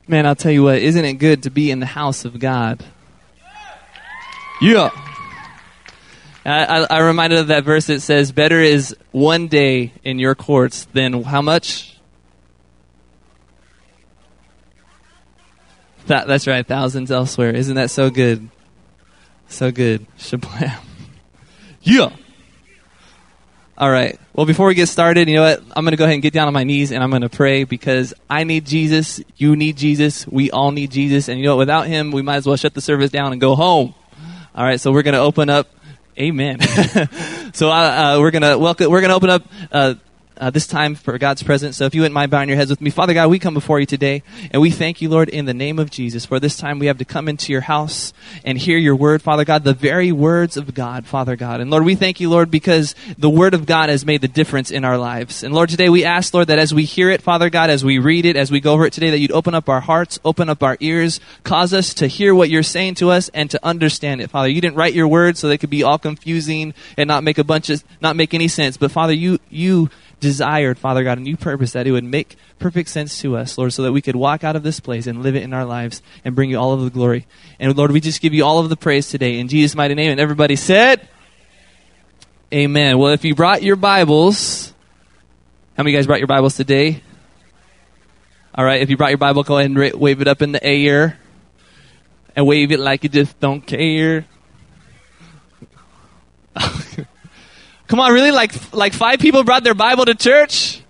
Man, I'll tell you what, isn't it good to be in the house of God? Yeah. I'm reminded of that verse that says, better is one day in your courts than how much? That's right, thousands elsewhere. Isn't that so good? So good. Shablam. Yeah. All right. Well, before we get started, you know what? I'm going to go ahead and get down on my knees and I'm going to pray because I need Jesus. You need Jesus. We all need Jesus. And you know what? Without him, we might as well shut the service down and go home. All right. So we're going to open up. Amen. So we're going to open up this time for God's presence. So if you wouldn't mind bowing your heads with me. Father God, we come before you today, and we thank you, Lord, in the name of Jesus, for this time we have to come into your house and hear your word, Father God, the very words of God, Father God. And Lord, we thank you, Lord, because the word of God has made the difference in our lives. And Lord, today we ask, Lord, that as we hear it, Father God, as we read it, as we go over it today, that you'd open up our hearts, open up our ears, cause us to hear what you're saying to us and to understand it, Father. You didn't write your word so they could be all confusing and not make any sense. But Father, you desired, Father God, and you purposed that it would make perfect sense to us, Lord, so that we could walk out of this place and live it in our lives and bring you all of the glory. And Lord, we just give you all of the praise today in Jesus' mighty name. And everybody said, amen. Well, if you brought your Bibles, how many of you guys brought your Bibles today? All right, if you brought your Bible, go ahead and wave it up in the air and wave it like you just don't care. Come on, really? Like 5 people brought their Bible to church?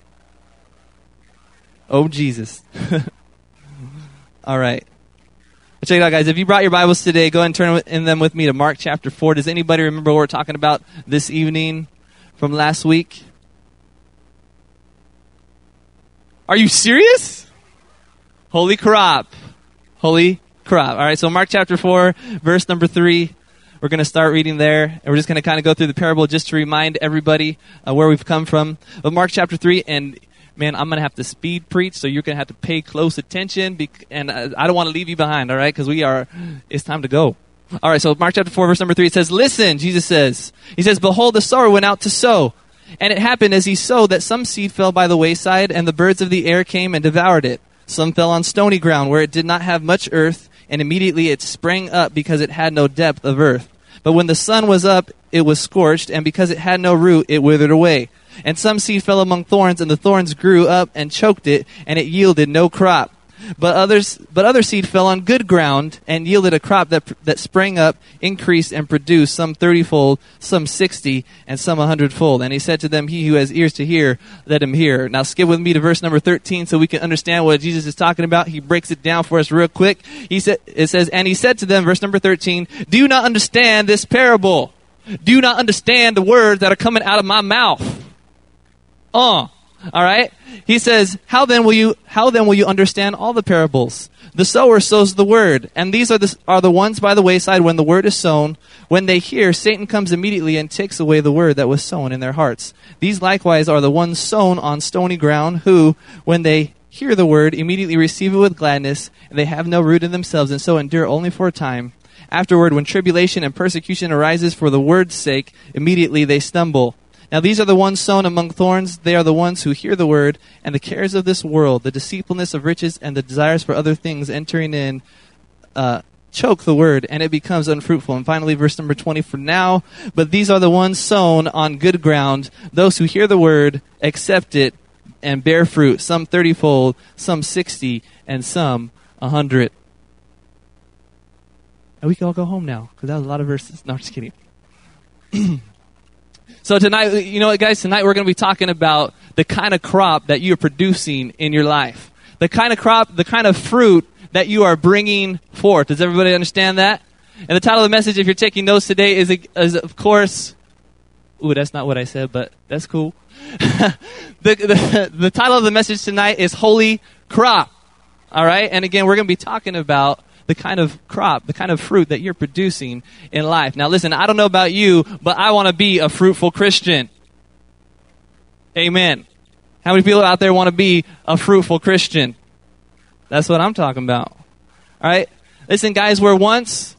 Oh, Jesus. All right. Check it out, guys. If you brought your Bibles today, go ahead and turn in them with me to Mark chapter 4. Does anybody remember what we're talking about this evening from last week? Are you serious? Holy crap. Holy crap. All right, so Mark chapter 4, verse number 3. We're going to start reading there, and we're just going to kind of go through the parable just to remind everybody where we've come from. But Mark chapter 3, and man, I'm going to have to speed preach, so you're going to have to pay close attention, and I don't want to leave you behind, all right, because it's time to go. All right, so Mark chapter 4, verse number 3, it says, listen, Jesus says, he says, behold, the sower went out to sow. And it happened as he sowed that some seed fell by the wayside, and the birds of the air came and devoured it. Some fell on stony ground where it did not have much earth, and immediately it sprang up because it had no depth of earth. But when the sun was up, it was scorched, and because it had no root, it withered away. And some seed fell among thorns, and the thorns grew up and choked it, and it yielded no crop. But other seed fell on good ground, and yielded a crop that sprang up, increased, and produced some 30-fold, some 60, and some 100-fold. And he said to them, he who has ears to hear, let him hear. Now skip with me to verse number 13 so we can understand what Jesus is talking about. He breaks it down for us real quick. It says, and he said to them, verse number 13, do you not understand this parable? Do you not understand the words that are coming out of my mouth? All right? He says, how then will you understand all the parables? The sower sows the word, and these are the ones by the wayside when the word is sown. When they hear, Satan comes immediately and takes away the word that was sown in their hearts. These likewise are the ones sown on stony ground, who, when they hear the word, immediately receive it with gladness, and they have no root in themselves, and so endure only for a time. Afterward, when tribulation and persecution arises for the word's sake, immediately they stumble. Now these are the ones sown among thorns. They are the ones who hear the word, and the cares of this world, the deceitfulness of riches, and the desires for other things entering in, choke the word, and it becomes unfruitful. And finally, verse number 20, for now, but these are the ones sown on good ground, those who hear the word, accept it, and bear fruit, some 30-fold, some 60, and some 100. And we can all go home now, because that was a lot of verses. No, I'm just kidding. So tonight, you know what, guys? Tonight we're going to be talking about the kind of crop that you're producing in your life. The kind of crop, the kind of fruit that you are bringing forth. Does everybody understand that? And the title of the message, if you're taking notes today, is of course... Ooh, that's not what I said, but that's cool. The title of the message tonight is Holy Crop. All right? And again, we're going to be talking about the kind of crop, the kind of fruit that you're producing in life. Now listen, I don't know about you, but I want to be a fruitful Christian. Amen. How many people out there want to be a fruitful Christian? That's what I'm talking about. All right? Listen, guys, where once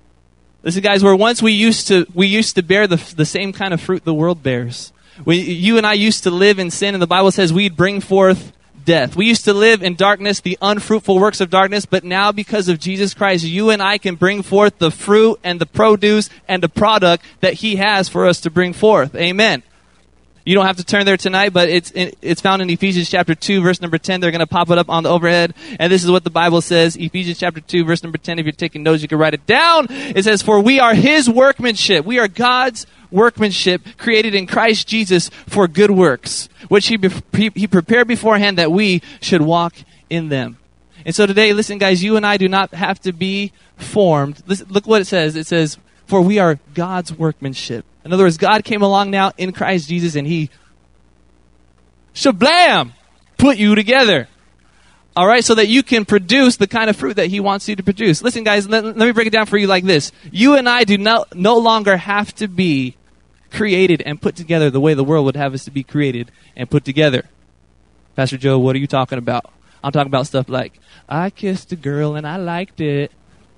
we used to bear the same kind of fruit the world bears. You and I used to live in sin, and the Bible says we'd bring forth death. We used to live in darkness, the unfruitful works of darkness, but now because of Jesus Christ, you and I can bring forth the fruit and the produce and the product that he has for us to bring forth. Amen. You don't have to turn there tonight, but it's found in Ephesians chapter 2, verse number 10. They're going to pop it up on the overhead. And this is what the Bible says. Ephesians chapter 2, verse number 10. If you're taking notes, you can write it down. It says, "For we are his workmanship." We are God's workmanship, created in Christ Jesus for good works, which he prepared beforehand that we should walk in them. And so today, listen, guys, you and I do not have to be formed. Listen, look what it says. It says, "For we are God's workmanship." In other words, God came along now in Christ Jesus and he shablam, put you together. All right, so that you can produce the kind of fruit that he wants you to produce. Listen, guys, let me break it down for you like this. You and I do no longer have to be created and put together the way the world would have us to be created and put together. Pastor Joe, what are you talking about? I'm talking about stuff like, I kissed a girl and I liked it.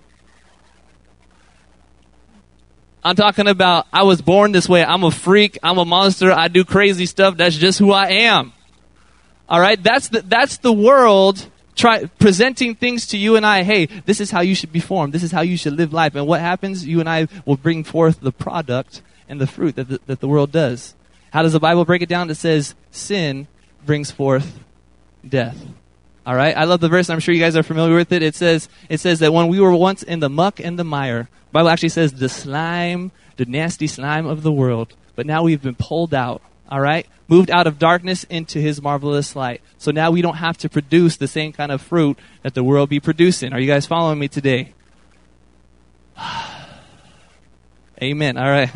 I'm talking about, I was born this way. I'm a freak. I'm a monster. I do crazy stuff. That's just who I am. All right? That's the world presenting things to you and I. Hey, this is how you should be formed. This is how you should live life. And what happens? You and I will bring forth the product and the fruit that the world does. How does the Bible break it down? It says, sin brings forth death. All right? I love the verse. I'm sure you guys are familiar with it. It says that when we were once in the muck and the mire, the Bible actually says the slime, the nasty slime of the world. But now we've been pulled out, all right? Moved out of darkness into his marvelous light. So now we don't have to produce the same kind of fruit that the world be producing. Are you guys following me today? Amen. All right.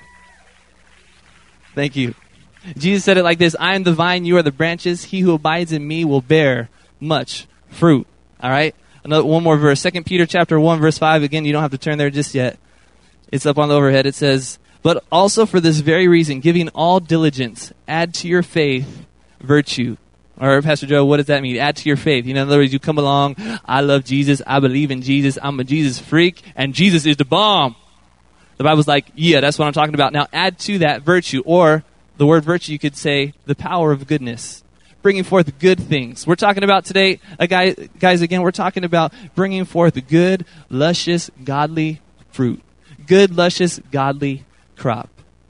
Thank you. Jesus said it like this, "I am the vine, you are the branches. He who abides in me will bear much fruit." All right? One more verse. 2 Peter chapter 1, verse 5. Again, you don't have to turn there just yet. It's up on the overhead. It says, "But also for this very reason, giving all diligence, add to your faith virtue." Or, Pastor Joe, what does that mean? Add to your faith. In other words, you come along, I love Jesus, I believe in Jesus, I'm a Jesus freak, and Jesus is the bomb. The Bible's like, yeah, that's what I'm talking about. Now add to that virtue, or the word virtue, you could say the power of goodness. Bringing forth good things. We're talking about today, guys, again, we're talking about bringing forth good, luscious, godly fruit. Good, luscious, godly crop.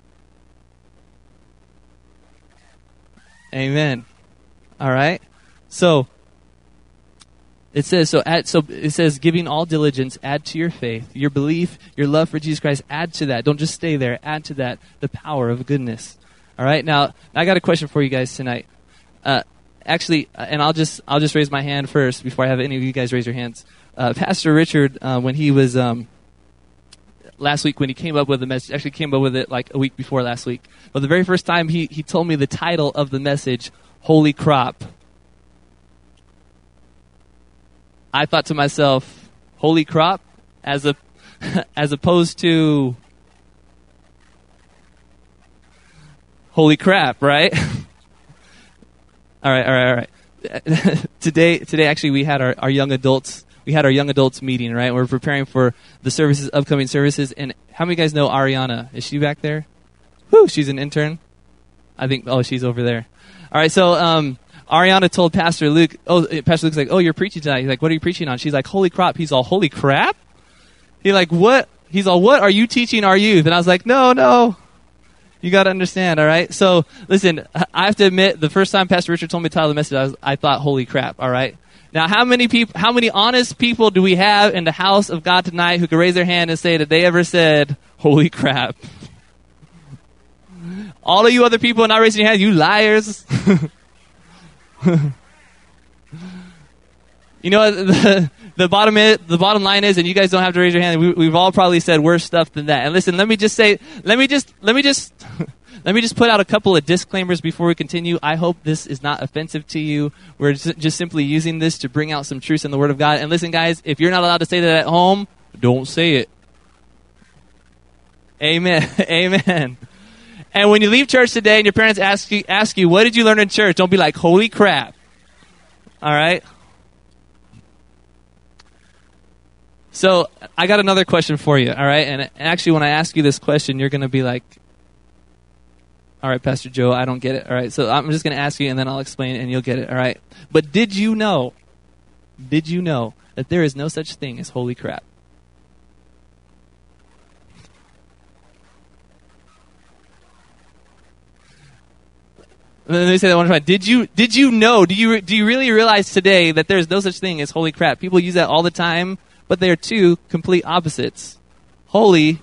Amen. All right? So, it says, giving all diligence, add to your faith, your belief, your love for Jesus Christ, add to that. Don't just stay there. Add to that the power of goodness. All right? Now, I got a question for you guys tonight. Actually, and I'll just raise my hand first before I have any of you guys raise your hands. Pastor Richard, when he was last week, when he came up with the message, actually came up with it like a week before last week. But the very first time he told me the title of the message, Holy Crop. I thought to myself, holy crop, as opposed to holy crap, right? All right. Today, actually, we had our young adults. We had our young adults meeting, right? We're preparing for the services, upcoming services. And how many of you guys know Ariana? Is she back there? Woo, she's an intern. I think. Oh, she's over there. All right. So, Ariana told Pastor Luke. Oh, Pastor Luke's like, "Oh, you're preaching tonight." He's like, "What are you preaching on?" She's like, "Holy crop." He's all, "Holy crap." He's like, "What?" He's all, "What are you teaching our youth?" And I was like, "No. You got to understand, all right? So, listen, I have to admit, the first time Pastor Richard told me to title the message, I thought, holy crap, all right? Now, how many honest people do we have in the house of God tonight who could raise their hand and say that they ever said, holy crap? All of you other people not raising your hands, you liars. You know, the bottom line is, and you guys don't have to raise your hand, we've all probably said worse stuff than that. And listen, let me just put out a couple of disclaimers before we continue. I hope this is not offensive to you. We're just simply using this to bring out some truths in the Word of God. And listen, guys, if you're not allowed to say that at home, don't say it. Amen. Amen. And when you leave church today and your parents ask you, what did you learn in church? Don't be like, holy crap. All right? So I got another question for you, all right? And actually, when I ask you this question, you're going to be like, All right, Pastor Joe, I don't get it. All right, so I'm just going to ask you, and then I'll explain, and you'll get it. All right. But did you know that there is no such thing as holy crap? Let me say that one more time. Did you know? Do you really realize today that there's no such thing as holy crap? People use that all the time, but they are two complete opposites. Holy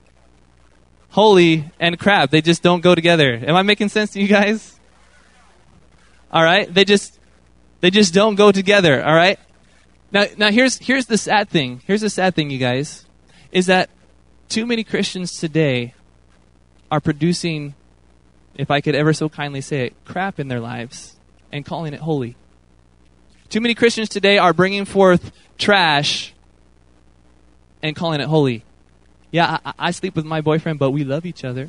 and crap. They just don't go together. Am I making sense to you guys? All right? They just don't go together, all right? Now here's the sad thing. Here's the sad thing, you guys, is that too many Christians today are producing, if I could ever so kindly say it, crap in their lives and calling it holy. Too many Christians today are bringing forth trash and calling it holy. Yeah, I sleep with my boyfriend, but we love each other.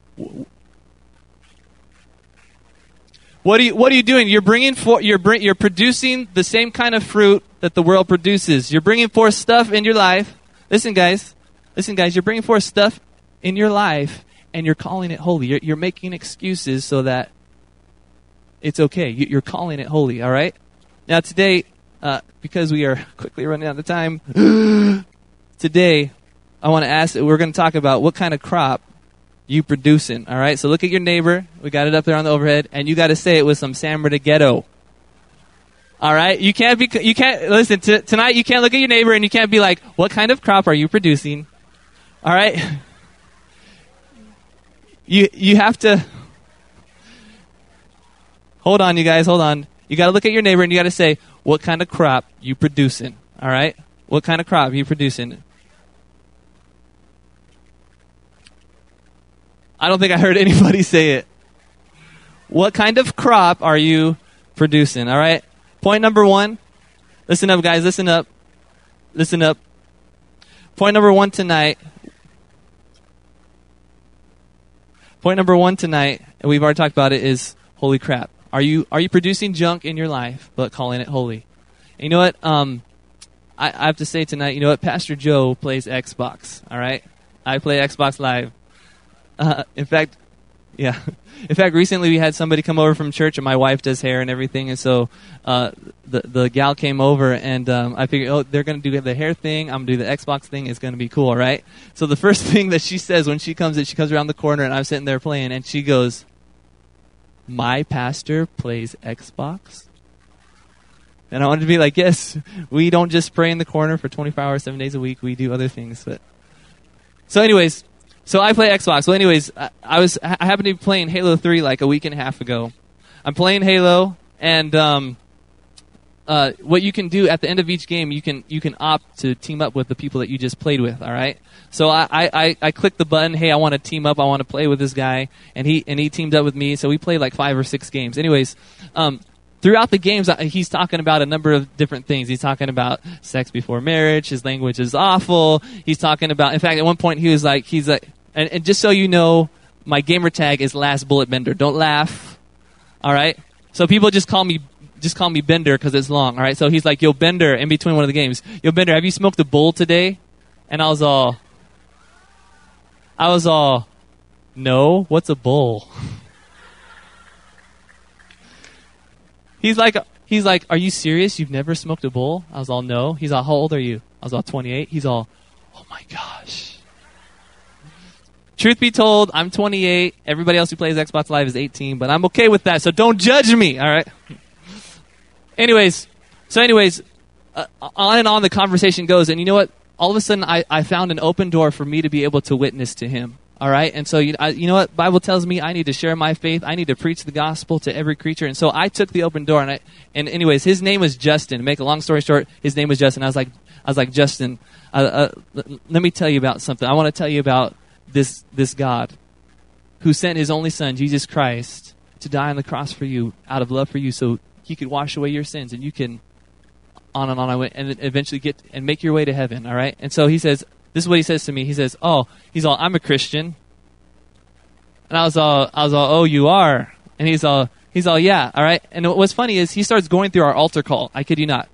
What are you doing? You're producing the same kind of fruit that the world produces. You're bringing forth stuff in your life. Listen, guys. You're bringing forth stuff in your life, and you're calling it holy. You're making excuses so that it's okay. You're calling it holy. All right. Now today, because we are quickly running out of time, today I want to ask. We're going to talk about what kind of crop you producing. All right. So look at your neighbor. We got it up there on the overhead, and you got to say it with some San Bernardino. All right. You can't listen tonight. You can't look at your neighbor and you can't be like, "What kind of crop are you producing?" All right. You have to hold on, you guys. Hold on. You got to look at your neighbor and you got to say, "What kind of crop you producing?" All right. What kind of crop you producing? I don't think I heard anybody say it. What kind of crop are you producing? All right. Point number 1. Listen up, guys. Listen up. Point number 1 tonight. And we've already talked about it, is holy crap. Are you producing junk in your life but calling it holy? And you know what? I have to say tonight, you know what? Pastor Joe plays Xbox. All right. I play Xbox Live. In fact, recently we had somebody come over from church, and my wife does hair and everything, and so the gal came over, and I figured, they're going to do the hair thing, I'm going to do the Xbox thing, it's going to be cool, right? So the first thing that she says when she comes around the corner, and I'm sitting there playing, and she goes, "My pastor plays Xbox?" And I wanted to be like, yes, we don't just pray in the corner for 24 hours, 7 days a week, we do other things. But so anyways, so I play Xbox. Well, anyways, I happened to be playing Halo 3 like a week and a half ago. I'm playing Halo, and what you can do at the end of each game, you can opt to team up with the people that you just played with. All right. So I clicked the button. Hey, I want to team up. I want to play with this guy, and he teamed up with me. So we played like 5 or 6 games. Anyways, throughout the games, he's talking about a number of different things. He's talking about sex before marriage. His language is awful. He's talking about, in fact, at one point he's like, and just so you know, my gamer tag is Last Bullet Bender. Don't laugh. All right. So people just call me Bender because it's long. All right. So he's like, "Yo, Bender," in between one of the games. "Yo, Bender, have you smoked a bowl today?" And I was all, "No. What's a bowl?" He's like, "Are you serious? You've never smoked a bowl?" I was all, "No." He's all, "How old are you?" I was all, 28. He's all, "Oh my gosh." Truth be told, I'm 28. Everybody else who plays Xbox Live is 18, but I'm okay with that, so don't judge me, all right? Anyways, on and on the conversation goes, and you know what? All of a sudden, I found an open door for me to be able to witness to him, all right? And so, you know what? Bible tells me I need to share my faith. I need to preach the gospel to every creature, and so I took the open door, and anyways, his name was Justin. To make a long story short, his name was Justin. I was like, "Justin, let me tell you about something. I want to tell you about this God who sent his only son, Jesus Christ, to die on the cross for you, out of love for you, so he could wash away your sins, and you can," on and on I went, and eventually get and make your way to heaven, all right? And so he says, this is what he says to me. He says, "I'm a Christian." And I was all, "Oh, you are?" And he's all, "Yeah," all right? And what's funny is he starts going through our altar call. I kid you not.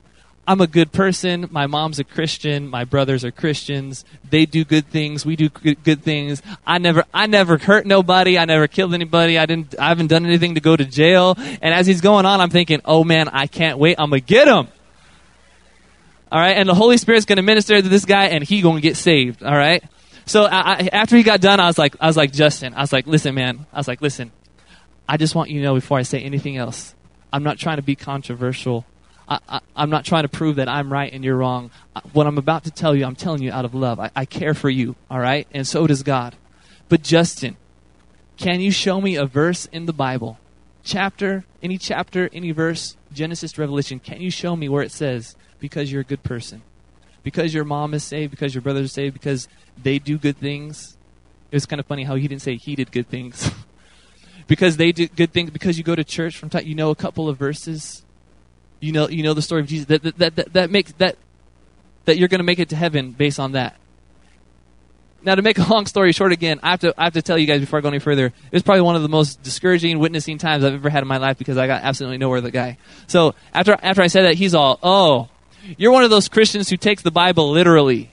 I'm a good person. My mom's a Christian. My brothers are Christians. They do good things. We do good things. I never hurt nobody. I never killed anybody. I haven't done anything to go to jail. And as he's going on, I'm thinking, oh man, I can't wait. I'm going to get him. All right. And the Holy Spirit's going to minister to this guy and he going to get saved. All right. So after he got done, I was like, Justin, listen, man. Listen, I just want you to know before I say anything else, I'm not trying to be controversial. I'm not trying to prove that I'm right and you're wrong. What I'm about to tell you, I'm telling you out of love. I care for you, all right? And so does God. But Justin, can you show me a verse in the Bible? Chapter, any verse, Genesis, Revelation, can you show me where it says, because you're a good person, because your mom is saved, because your brothers are saved, because they do good things? It was kind of funny how he didn't say he did good things. Because they do good things, because you go to church from time, you know a couple of verses. You know the story of Jesus that makes that you're going to make it to heaven based on that. Now, to make a long story short, again, I have to tell you guys before I go any further. It was probably one of the most discouraging witnessing times I've ever had in my life because I got absolutely nowhere with the guy. So after I said that, he's all, "Oh, you're one of those Christians who takes the Bible literally."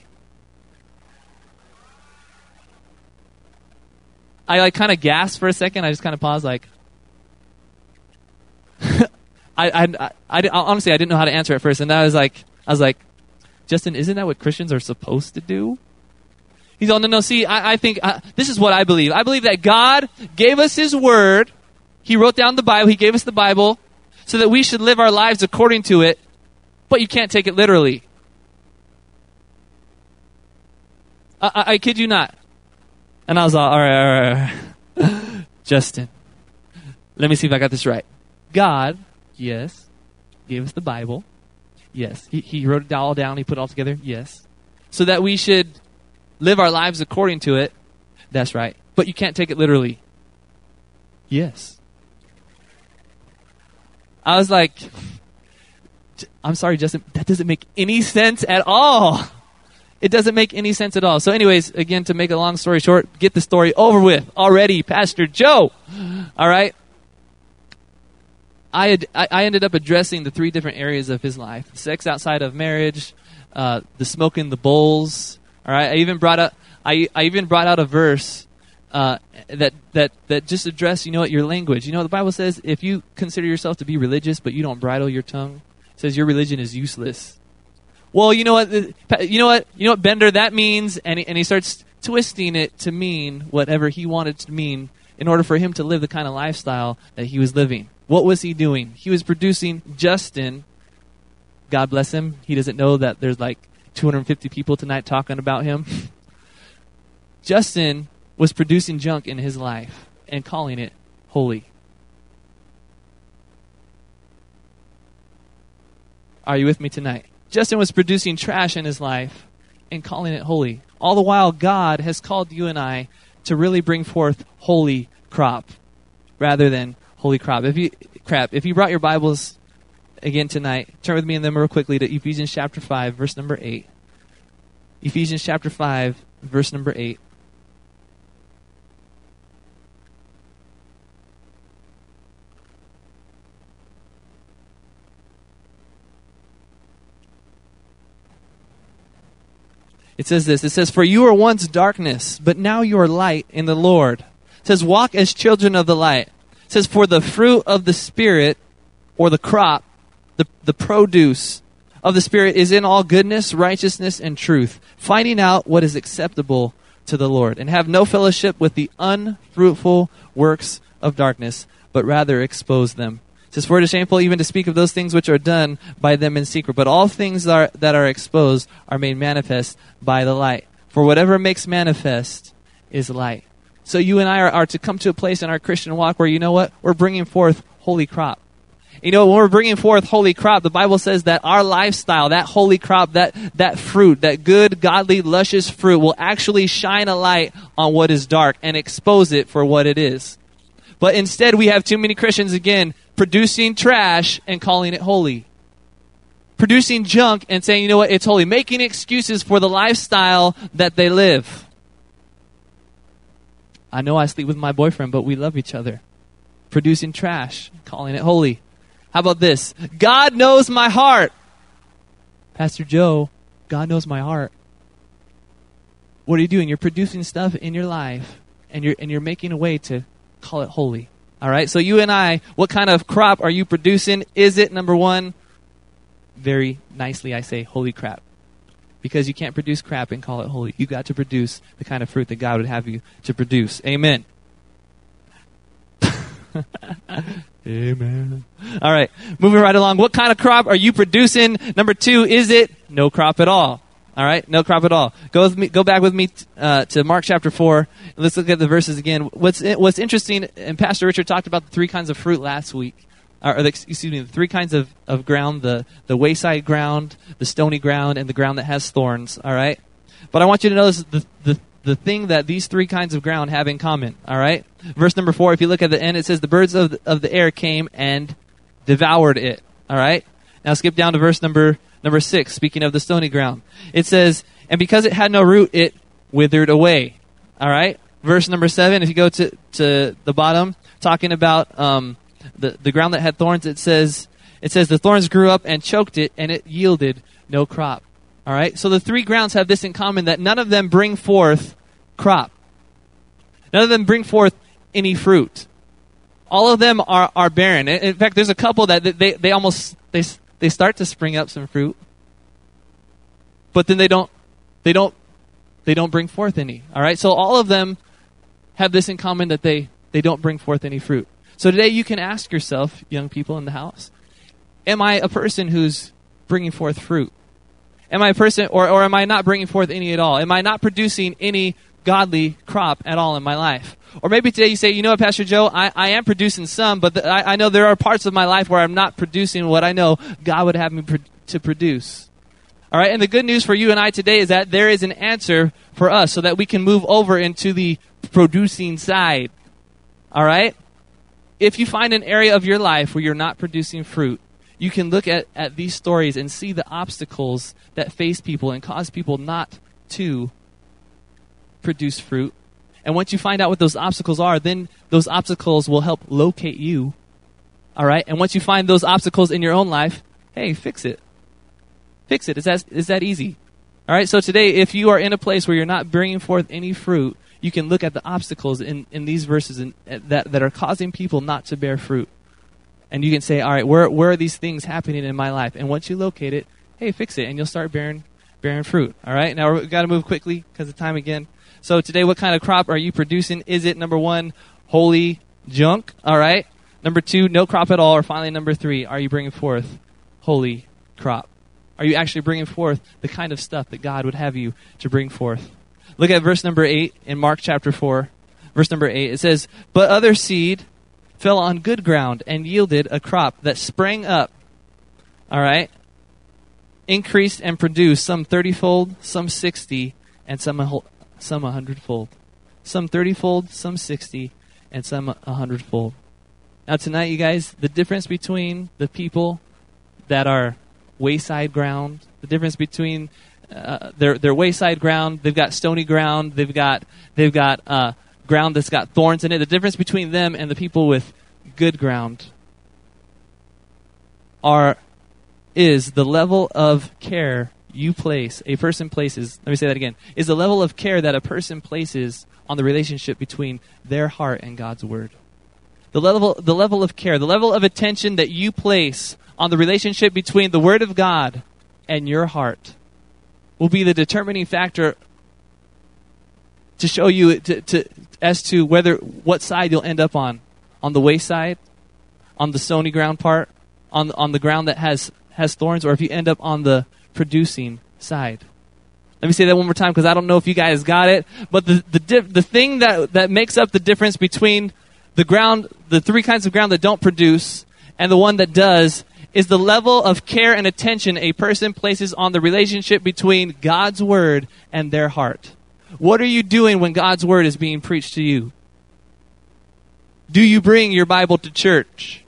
I kind of gasped for a second. I just kind of paused, like. I honestly, I didn't know how to answer at first, and I was like, Justin, isn't that what Christians are supposed to do? He's all, no, see, I think, this is what I believe. I believe that God gave us His Word. He wrote down the Bible. He gave us the Bible so that we should live our lives according to it, but you can't take it literally. I kid you not. And I was all right. Justin, let me see if I got this right. God, yes, gave us the Bible. Yes, he wrote it all down. He put it all together. Yes. So that we should live our lives according to it. That's right. But you can't take it literally. Yes. I was like, I'm sorry, Justin, that doesn't make any sense at all. It doesn't make any sense at all. So anyways, again, to make a long story short, get the story over with already, Pastor Joe. All right. I ended up addressing the 3 different areas of his life: sex outside of marriage, the smoking the bowls. All right, I even brought out a verse that just addressed, your language. The Bible says if you consider yourself to be religious but you don't bridle your tongue, it says your religion is useless. Well, you know what, Bender, that means, and he starts twisting it to mean whatever he wanted to mean in order for him to live the kind of lifestyle that he was living. What was he doing? He was producing Justin. God bless him. He doesn't know that there's like 250 people tonight talking about him. Justin was producing junk in his life and calling it holy. Are you with me tonight? Justin was producing trash in his life and calling it holy. All the while, God has called you and I to really bring forth holy crop rather than holy crop. If you brought your Bibles again tonight, turn with me in them real quickly to Ephesians chapter 5, verse number 8. Ephesians chapter 5, verse number 8. It says this. It says, "For you were once darkness, but now you are light in the Lord." It says, "Walk as children of the light." It says, "For the fruit of the Spirit," or the crop, the produce of the Spirit, "is in all goodness, righteousness, and truth, finding out what is acceptable to the Lord. And have no fellowship with the unfruitful works of darkness, but rather expose them." It says, "For it is shameful even to speak of those things which are done by them in secret. But all things that are exposed are made manifest by the light. For whatever makes manifest is light." So you and I are to come to a place in our Christian walk where, we're bringing forth holy crop. When we're bringing forth holy crop, the Bible says that our lifestyle, that holy crop, that fruit, that good, godly, luscious fruit will actually shine a light on what is dark and expose it for what it is. But instead, we have too many Christians, again, producing trash and calling it holy. Producing junk and saying, it's holy. Making excuses for the lifestyle that they live. I know I sleep with my boyfriend, but we love each other. Producing trash, calling it holy. How about this? God knows my heart. Pastor Joe, God knows my heart. What are you doing? You're producing stuff in your life, and you're making a way to call it holy. All right? So you and I, what kind of crop are you producing? Is it, number one, very nicely I say, holy crap. Because you can't produce crap and call it holy. You got to produce the kind of fruit that God would have you to produce. Amen. Amen. All right, moving right along. What kind of crop are you producing? Number two, is it no crop at all? All right, no crop at all. Go back with me to Mark chapter 4. Let's look at the verses again. What's interesting, and Pastor Richard talked about the three kinds of fruit last week. The three kinds of ground, the wayside ground, the stony ground, and the ground that has thorns, all right? But I want you to notice the thing that these three kinds of ground have in common, all right? Verse number 4, if you look at the end, it says, the birds of the air came and devoured it, all right? Now skip down to verse number 6, speaking of the stony ground. It says, and because it had no root, it withered away, all right? Verse number 7, if you go to the bottom, talking about the ground that had thorns, it says the thorns grew up and choked it, and it yielded no crop. All right? So the three grounds have this in common, that none of them bring forth crop. None of them bring forth any fruit. All of them are barren. In fact, there's a couple that they start to spring up some fruit, but then they don't bring forth any. All right? So all of them have this in common, that they don't bring forth any fruit. So today you can ask yourself, young people in the house, am I a person who's bringing forth fruit? Am I a person, or am I not bringing forth any at all? Am I not producing any godly crop at all in my life? Or maybe today you say, you know what, Pastor Joe, I am producing some, but I know there are parts of my life where I'm not producing what I know God would have me to produce. All right, and the good news for you and I today is that there is an answer for us so that we can move over into the producing side. All right? If you find an area of your life where you're not producing fruit, you can look at these stories and see the obstacles that face people and cause people not to produce fruit. And once you find out what those obstacles are, then those obstacles will help locate you. All right? And once you find those obstacles in your own life, hey, fix it. Fix it. It's that easy. All right? So today, if you are in a place where you're not bringing forth any fruit, you can look at the obstacles in these verses that are causing people not to bear fruit. And you can say, all right, where are these things happening in my life? And once you locate it, hey, fix it, and you'll start bearing fruit. All right? Now, we've got to move quickly because of time again. So today, what kind of crop are you producing? Is it, number one, holy junk? All right? Number two, no crop at all. Or finally, number three, are you bringing forth holy crop? Are you actually bringing forth the kind of stuff that God would have you to bring forth? Look at verse number 8 in Mark chapter 4. Verse number 8, it says, but other seed fell on good ground and yielded a crop that sprang up, all right, increased and produced, some 30-fold, some 60, and some 100-fold. Some 30-fold, some 60, and some 100-fold. Now tonight, you guys, the difference between the people that are wayside ground, the difference between their wayside ground, they've got stony ground, they've got ground that's got thorns in it. The difference between them and the people with good ground is the level of care a person places. Let me say that again. Is the level of care that a person places on the relationship between their heart and God's word. The level of care, the level of attention that you place on the relationship between the word of God and your heart will be the determining factor to show you as to what side you'll end up on the wayside, on the stony ground part, on the ground that has thorns, or if you end up on the producing side. Let me say that one more time because I don't know if you guys got it. But the thing that makes up the difference between the three kinds of ground that don't produce and the one that does is the level of care and attention a person places on the relationship between God's word and their heart. What are you doing when God's word is being preached to you? Do you bring your Bible to church?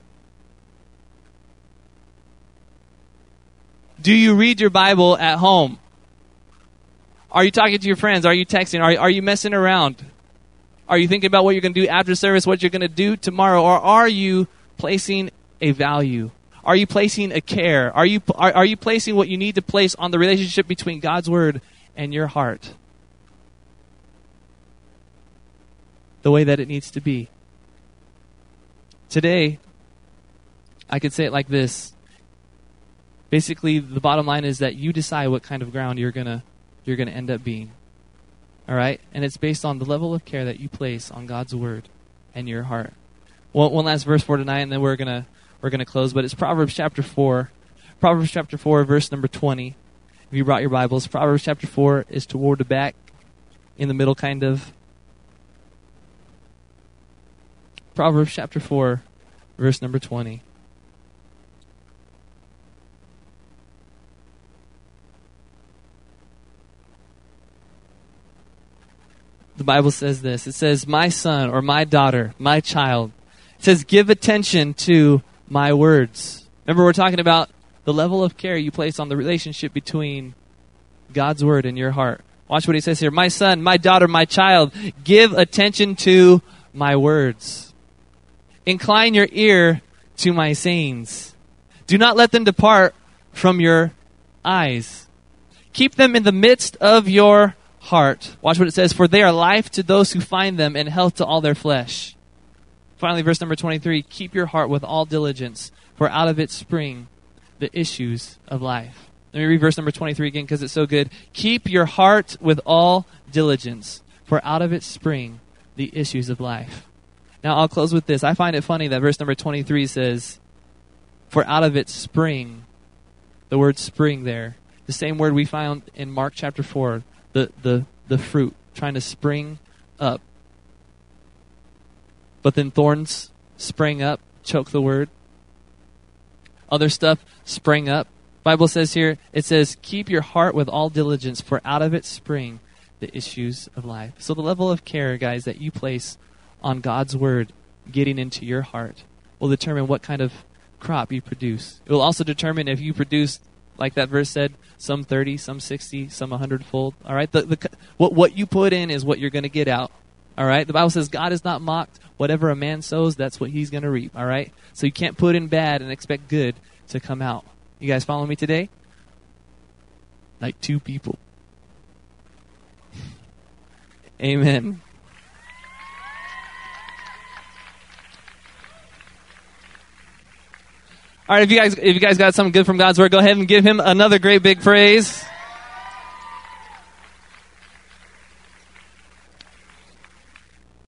Do you read your Bible at home? Are you talking to your friends? Are you texting? Are you messing around? Are you thinking about what you're going to do after service, what you're going to do tomorrow? Or are you placing a value? Are you placing a care? Are you placing what you need to place on the relationship between God's word and your heart the way that it needs to be? Today, I could say it like this. Basically, the bottom line is that you decide what kind of ground you're gonna end up being. All right? And it's based on the level of care that you place on God's word and your heart. One last verse for tonight, and then we're gonna close. But it's Proverbs chapter 4. Proverbs chapter 4, verse number 20. If you brought your Bibles, Proverbs chapter 4 is toward the back, in the middle, kind of. Proverbs chapter 4, verse number 20. The Bible says this. It says, my son or my daughter, my child. It says, give attention to my words. Remember, we're talking about the level of care you place on the relationship between God's word and your heart. Watch what he says here. My son, my daughter, my child, give attention to my words. Incline your ear to my sayings. Do not let them depart from your eyes. Keep them in the midst of your heart. Watch what it says. For they are life to those who find them and health to all their flesh. Finally, verse number 23. Keep your heart with all diligence, for out of it spring the issues of life. Let me read verse number 23 again because it's so good. Keep your heart with all diligence, for out of it spring the issues of life. Now, I'll close with this. I find it funny that verse number 23 says, for out of it spring, the word spring there, the same word we found in Mark chapter 4, the fruit trying to spring up. But then thorns sprang up, choke the word. Other stuff sprang up. Bible says here, it says, keep your heart with all diligence, for out of it spring the issues of life. So the level of care, guys, that you place on God's word getting into your heart will determine what kind of crop you produce. It will also determine if you produce, like that verse said, some 30, some 60, some 100-fold. All right? What you put in is what you're going to get out. All right? The Bible says God is not mocked. Whatever a man sows, that's what he's going to reap. All right? So you can't put in bad and expect good to come out. You guys follow me today? Like two people. Amen. All right, if you guys got something good from God's word, go ahead and give him another great big praise.